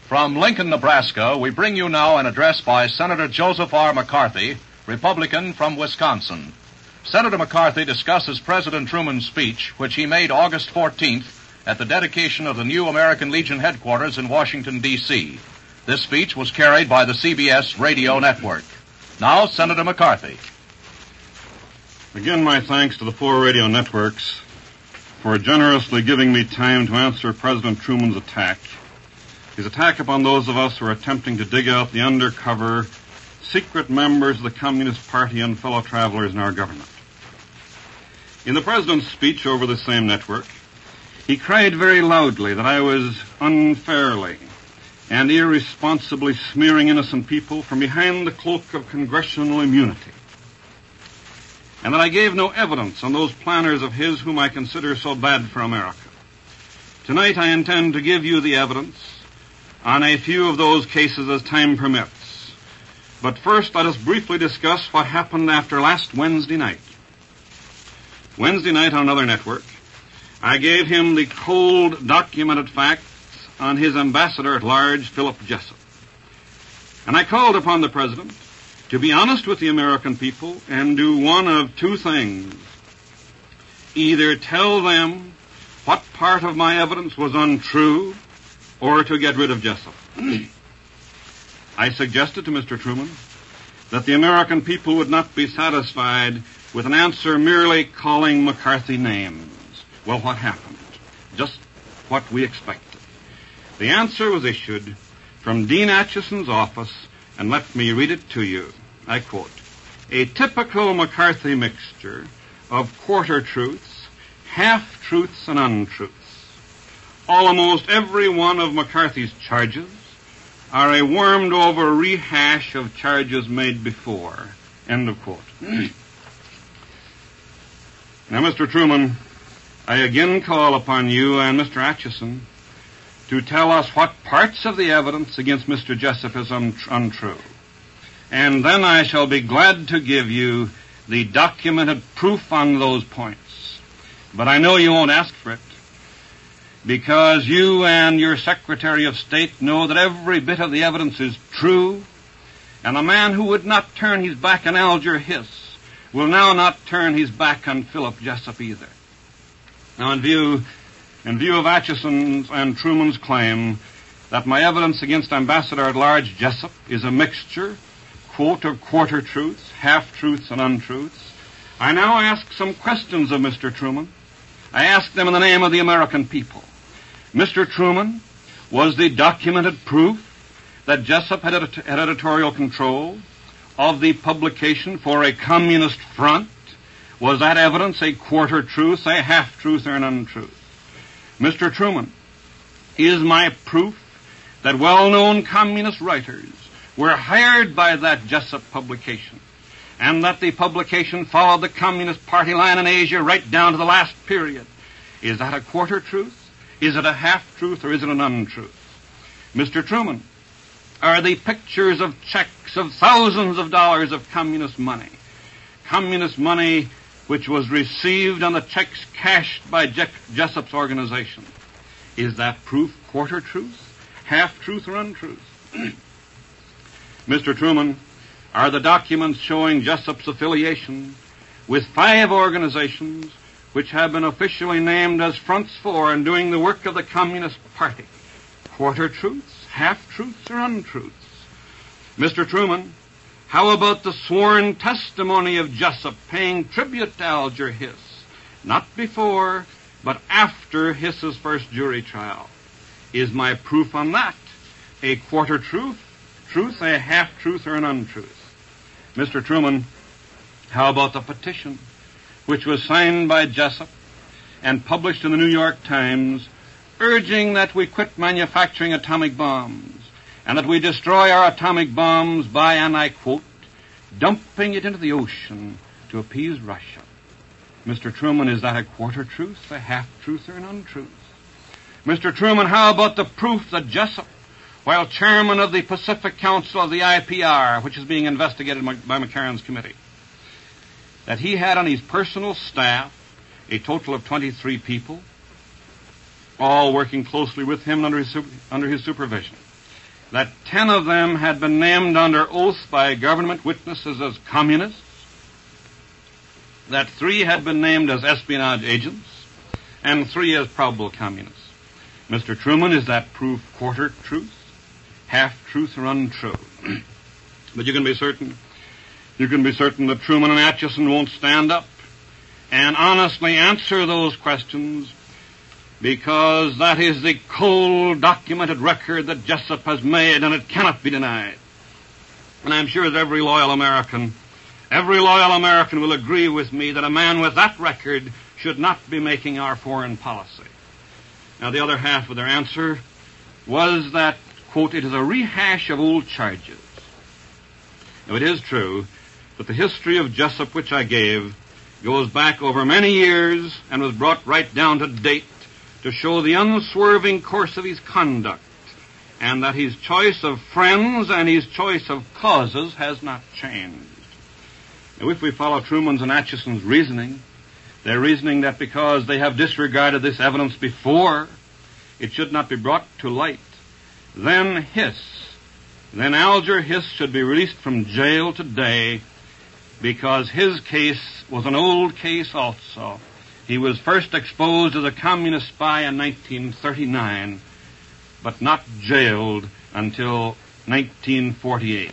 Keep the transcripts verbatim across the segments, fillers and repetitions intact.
From Lincoln, Nebraska, we bring you now an address by Senator Joseph R. McCarthy, Republican from Wisconsin. Senator McCarthy discusses President Truman's speech, which he made August fourteenth at the dedication of the new American Legion headquarters in Washington, D C This speech was carried by the C B S radio network. Now, Senator McCarthy. Again, my thanks to the four radio networks for generously giving me time to answer President Truman's attack. His attack upon those of us who are attempting to dig out the undercover, secret members of the Communist Party and fellow travelers in our government. In the President's speech over the same network, he cried very loudly that I was unfairly and irresponsibly smearing innocent people from behind the cloak of congressional immunity, and that I gave no evidence on those planners of his whom I consider so bad for America. Tonight I intend to give you the evidence on a few of those cases as time permits. But first, let us briefly discuss what happened after last Wednesday night. Wednesday night on another network, I gave him the cold, documented facts on his ambassador at large, Philip Jessup. And I called upon the President to be honest with the American people and do one of two things. Either tell them what part of my evidence was untrue, or to get rid of Jessup. I suggested to Mister Truman that the American people would not be satisfied with an answer merely calling McCarthy names. Well, what happened? Just what we expected. The answer was issued from Dean Acheson's office, and let me read it to you. I quote, "A typical McCarthy mixture of quarter truths, half-truths, and untruths. Almost every one of McCarthy's charges are a warmed-over rehash of charges made before." End of quote. Now, Mister Truman, I again call upon you and Mister Acheson to tell us what parts of the evidence against Mister Jessup is un- untrue. And then I shall be glad to give you the documented proof on those points. But I know you won't ask for it, because you and your Secretary of State know that every bit of the evidence is true, and a man who would not turn his back on Alger Hiss will now not turn his back on Philip Jessup either. Now, in view, in view of Acheson's and Truman's claim that my evidence against Ambassador at Large Jessup is a mixture, quote, of quarter truths, half-truths, and untruths, I now ask some questions of Mister Truman. I ask them in the name of the American people. Mister Truman, was the documented proof that Jessup had, edit- had editorial control of the publication for a communist front? Was that evidence a quarter truth, a half-truth, or an untruth? Mister Truman, is my proof that well-known communist writers were hired by that Jessup publication, and that the publication followed the Communist Party line in Asia right down to the last period? Is that a quarter truth? Is it a half-truth, or is it an untruth? Mister Truman, are the pictures of checks of thousands of dollars of communist money, communist money which was received on the checks cashed by Je- Jessup's organization, is that proof quarter truth, half-truth, or untruth? Mister Truman, are the documents showing Jessup's affiliation with five organizations which have been officially named as Fronts for and doing the work of the Communist Party quarter truths, half-truths, or untruths? Mister Truman, how about the sworn testimony of Jessup paying tribute to Alger Hiss, not before, but after Hiss's first jury trial? Is my proof on that a quarter truth, truth, a half-truth, or an untruth? Mister Truman, how about the petition which was signed by Jessup and published in the New York Times, urging that we quit manufacturing atomic bombs and that we destroy our atomic bombs by, and I quote, dumping it into the ocean to appease Russia? Mister Truman, is that a quarter truth, a half-truth, or an untruth? Mister Truman, how about the proof that Jessup, while chairman of the Pacific Council of the I P R, which is being investigated by McCarran's committee, that he had on his personal staff a total of twenty-three people, all working closely with him under his, under his supervision, that ten of them had been named under oath by government witnesses as communists, that three had been named as espionage agents, and three as probable communists. Mister Truman, is that proof quarter truth, half truth, or untrue? But you can be certain, you can be certain that Truman and Atchison won't stand up and honestly answer those questions, because that is the cold, documented record that Jessup has made, and it cannot be denied. And I'm sure that every loyal American, every loyal American will agree with me that a man with that record should not be making our foreign policy. Now, the other half of their answer was that, quote, it is a rehash of old charges. Now, it is true that the history of Jessup which I gave goes back over many years and was brought right down to date to show the unswerving course of his conduct, and that his choice of friends and his choice of causes has not changed. Now, if we follow Truman's and Atchison's reasoning, they're reasoning that because they have disregarded this evidence before, it should not be brought to light. Then Hiss, then Alger Hiss should be released from jail today, because his case was an old case also. He was first exposed as a communist spy in nineteen thirty-nine, but not jailed until nineteen forty-eight.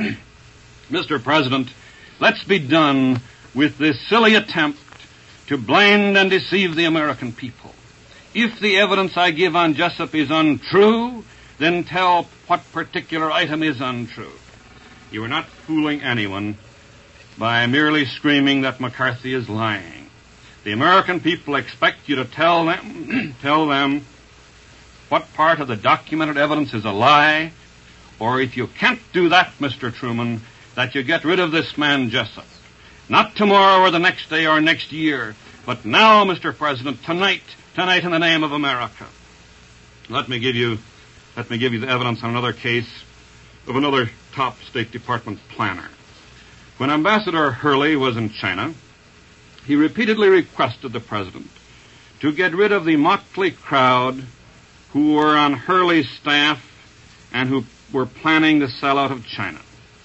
Mister President, let's be done with this silly attempt to blind and deceive the American people. If the evidence I give on Jessup is untrue, then tell what particular item is untrue. You are not fooling anyone by merely screaming that McCarthy is lying. The American people expect you to tell them, tell them what part of the documented evidence is a lie, or if you can't do that, Mister Truman, that you get rid of this man Jessup. Not tomorrow or the next day or next year, but now, Mister President, tonight, tonight in the name of America. Let me give you, let me give you the evidence on another case of another top State Department planner. When Ambassador Hurley was in China, he repeatedly requested the President to get rid of the motley crowd who were on Hurley's staff and who were planning the sellout of China.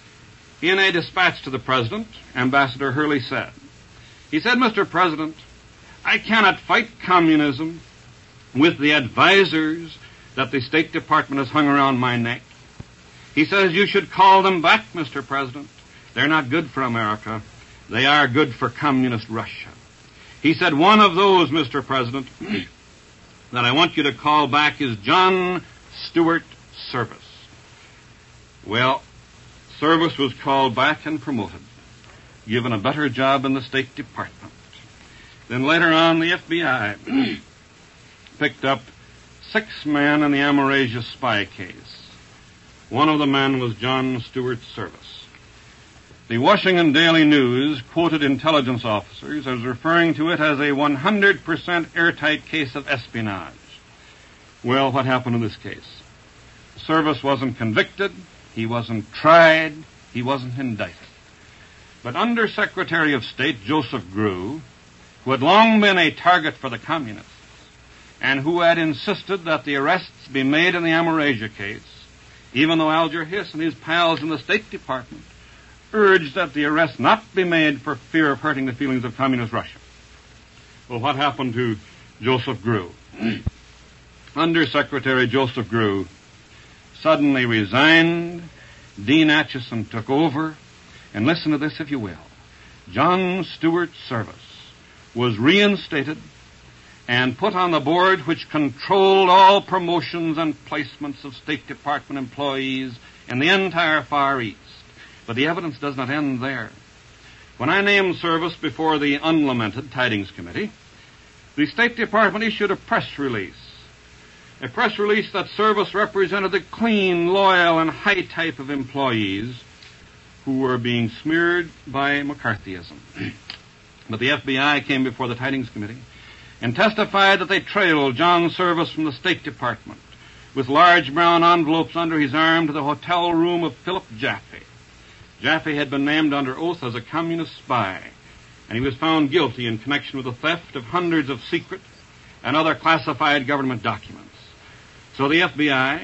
In a dispatch to the President, Ambassador Hurley said, he said, Mister President, I cannot fight communism with the advisors that the State Department has hung around my neck. He says you should call them back, Mister President. They're not good for America. They are good for communist Russia. He said one of those, Mister President, that I want you to call back is John Stewart Service. Well, Service was called back and promoted, given a better job in the State Department. Then later on, the F B I picked up six men in the Amerasia spy case. One of the men was John Stewart Service. The Washington Daily News quoted intelligence officers as referring to it as a one hundred percent airtight case of espionage. Well, what happened in this case? Service wasn't convicted, he wasn't tried, he wasn't indicted. But Under Secretary of State Joseph Grew, who had long been a target for the communists, and who had insisted that the arrests be made in the Amerasia case, even though Alger Hiss and his pals in the State Department urged that the arrest not be made for fear of hurting the feelings of communist Russia. Well, what happened to Joseph Grew? Under Secretary Joseph Grew suddenly resigned. Dean Atchison took over. And listen to this, if you will. John Stewart Service was reinstated and put on the board which controlled all promotions and placements of State Department employees in the entire Far East. But the evidence does not end there. When I named Service before the unlamented Tidings Committee, the State Department issued a press release. A press release that Service represented the clean, loyal, and high type of employees who were being smeared by McCarthyism. But the F B I came before the Tidings Committee and testified that they trailed John Service from the State Department with large brown envelopes under his arm to the hotel room of Philip Jaffe. Jaffe had been named under oath as a communist spy, and he was found guilty in connection with the theft of hundreds of secret and other classified government documents. So the F B I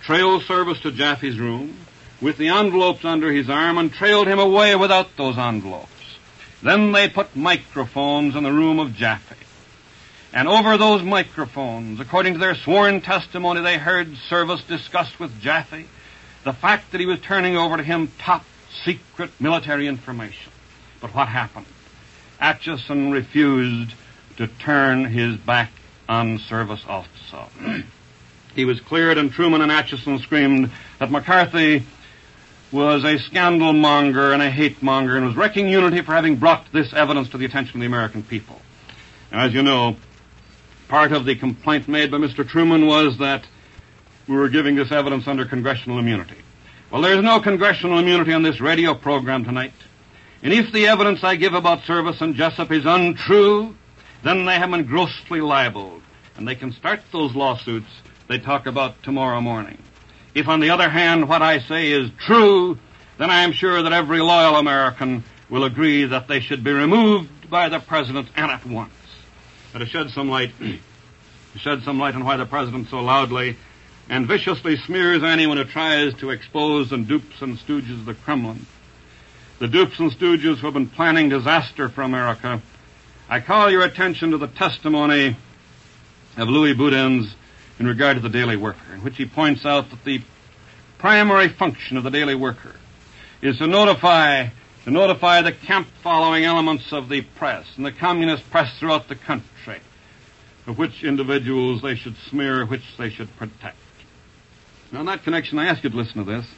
trailed Service to Jaffe's room with the envelopes under his arm and trailed him away without those envelopes. Then they put microphones in the room of Jaffe. And over those microphones, according to their sworn testimony, they heard Service discuss with Jaffe the fact that he was turning over to him top secret military information. But what happened? Atchison refused to turn his back on Service also. He was cleared, and Truman and Atchison screamed that McCarthy was a scandal monger and a hate monger and was wrecking unity for having brought this evidence to the attention of the American people. And as you know, part of the complaint made by Mister Truman was that we were giving this evidence under congressional immunity. Well, there's no congressional immunity on this radio program tonight. And if the evidence I give about Service and Jessup is untrue, then they have been grossly libeled, and they can start those lawsuits they talk about tomorrow morning. If, on the other hand, what I say is true, then I am sure that every loyal American will agree that they should be removed by the President, and at once. But to shed some light, to shed some light on why the President so loudly and viciously smears anyone who tries to expose the dupes and stooges of the Kremlin, the dupes and stooges who have been planning disaster for America, I call your attention to the testimony of Louis Boudin's in regard to the Daily Worker, in which he points out that the primary function of the Daily Worker is to notify to notify the camp-following elements of the press and the communist press throughout the country of which individuals they should smear, which they should protect. Now, in that connection, I ask you to listen to this.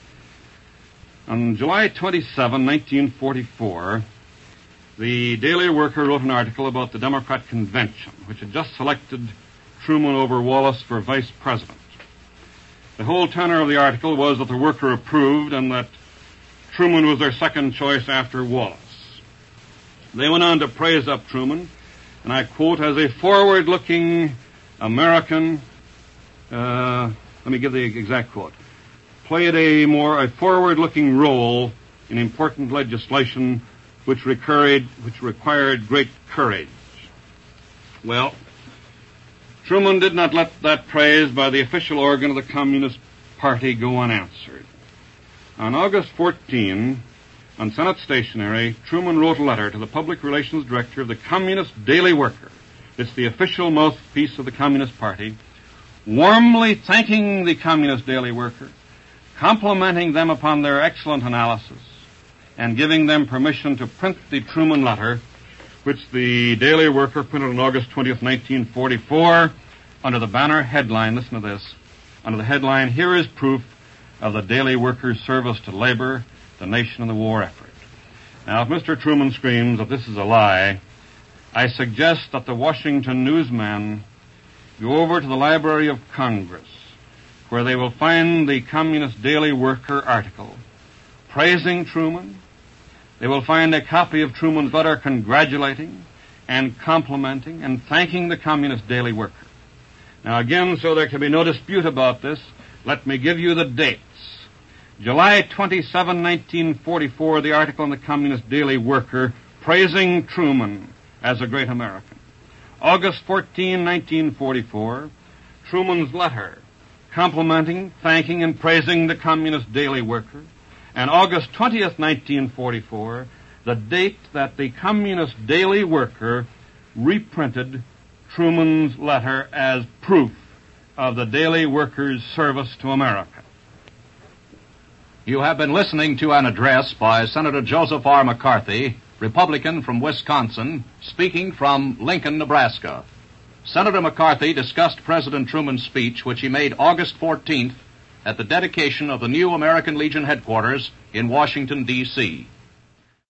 On July twenty-seventh, nineteen forty-four, the Daily Worker wrote an article about the Democrat Convention, which had just selected Truman over Wallace for vice president. The whole tenor of the article was that the Worker approved and that Truman was their second choice after Wallace. They went on to praise up Truman, and I quote, as a forward-looking American, uh, let me give the exact quote, played a more a forward-looking role in important legislation which required, which required great courage. Well, Truman did not let that praise by the official organ of the Communist Party go unanswered. On August fourteenth, on Senate stationery, Truman wrote a letter to the public relations director of the Communist Daily Worker. It's the official mouthpiece of the Communist Party, warmly thanking the Communist Daily Worker, complimenting them upon their excellent analysis, and giving them permission to print the Truman letter, which the Daily Worker printed on August twentieth, nineteen forty-four, under the banner headline, listen to this, under the headline, "Here is proof of the Daily Worker's service to labor, the nation, and the war effort." Now, if Mister Truman screams that this is a lie, I suggest that the Washington newsmen go over to the Library of Congress, where they will find the Communist Daily Worker article praising Truman. They will find a copy of Truman's letter congratulating and complimenting and thanking the Communist Daily Worker. Now, again, so there can be no dispute about this, let me give you the dates. July twenty-seventh, nineteen forty-four, the article in the Communist Daily Worker praising Truman as a great American. August fourteenth, nineteen forty-four, Truman's letter complimenting, thanking, and praising the Communist Daily Worker. And August twentieth, nineteen forty-four, the date that the Communist Daily Worker reprinted Truman's letter as proof of the Daily Worker's service to America. You have been listening to an address by Senator Joseph R. McCarthy, Republican from Wisconsin, speaking from Lincoln, Nebraska. Senator McCarthy discussed President Truman's speech, which he made August fourteenth at the dedication of the new American Legion headquarters in Washington, D C